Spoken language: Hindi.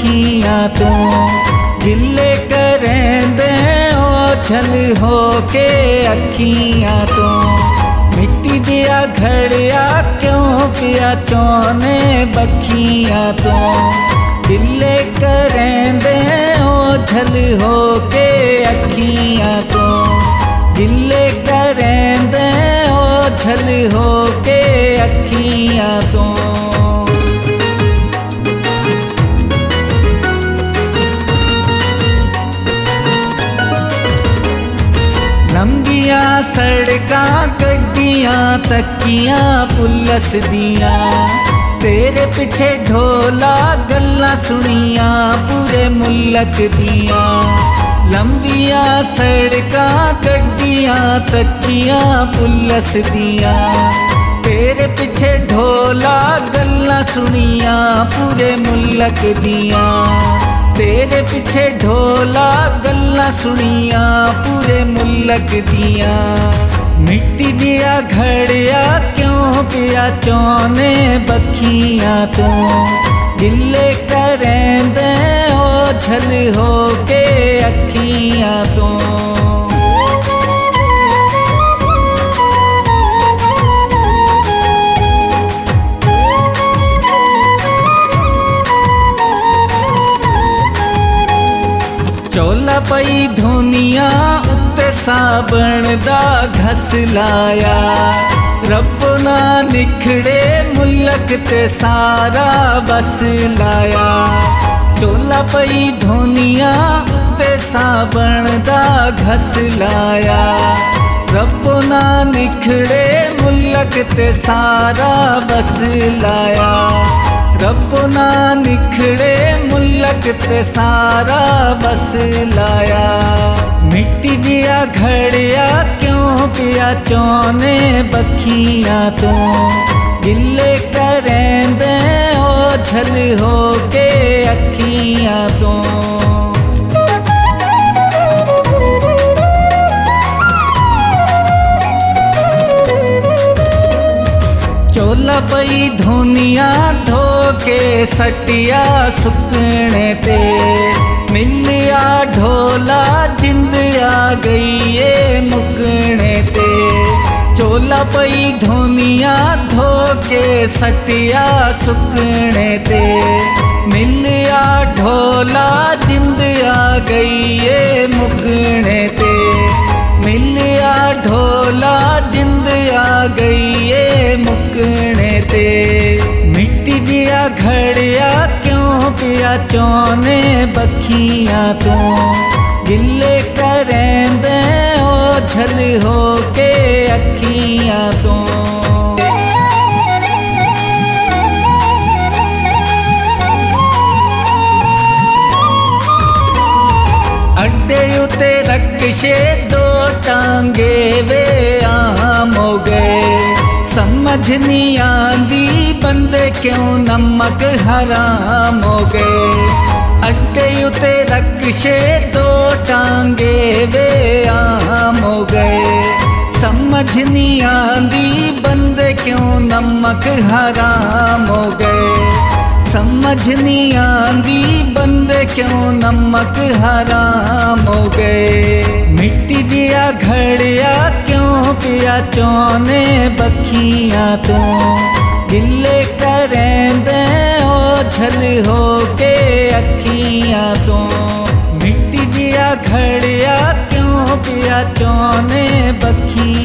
बखियां तू गिले करेंदे ओझल होके अखियां तू मिट्टी दिया घड़िया क्यों पिया चौने बखियां तू गिले करेंदे ओझल होके अखियां तू गिले करेंदे ओझल होके अखियां तू लंबिया सड़कां गड्डियां तकियां पुलस दियां तेरे पिछे ढोला गल्लां सुनियां पूरे मुल्क दियां लंबिया सड़कां गड्डियां तकियां पुलस दियां तेरे पिछे ढोला गल्लां सुनियां पूरे मुल्क दियां तेरे पिछे ढोला गल्लां सुनियां पूरे मुल्क दियां मिट्टी दिया घड़िया क्यों पिया चौने बखियां तू गिले करेंदे ओझल होके अखियां तू चोला पई धोनिया उत्ते साबण दा घस लाया रब ना निखड़े मुल्क ते सारा बस लाया चोला पई धोनिया उत्ते साबण दा घस लाया रब ना निखड़े मुल्क ते सारा बस लाया रब ना निखड़े मुल्क ते सारा बस लाया मिट्टी दिया घड़िया क्यों पिया चौने बखियां तू गिले करेंदे ओझल होके अखियां तू चोला पई धोनिया धोके सटिया सुकने ते मिलिया ढोला जिंद आ गई ये मुकने ते चोला पई धोनिया धोके सटिया सुकने ते मिलिया ढोला जिंद आ गई ये मुकने ते मिलिया ढोला जिंद आ गई ये मुकने ते मिट्टी दिया घड़िया क्यों पिया चौने बखियां तू गिले करेंदे ओझल होके अखियां तू अड्डे उते रक्शे दो टांगे वे आम हो गए समझ नहीं आंदी बंदे क्यों नमक हराम हो गए अड्डे उते रक्शे दो टांगे वे आम हो गए समझ नहीं आंदी बंदे क्यों नमक हराम हो गए समझ नहीं आंदी बंदे क्यों नमक हराम हो गए मिट्टी दिया घड़िया क्यों पिया चौने बखियां तू गिले करेंदे ओझल होके अखियां तू मिट्टी दिया घड़िया क्यों पिया चौने बखियां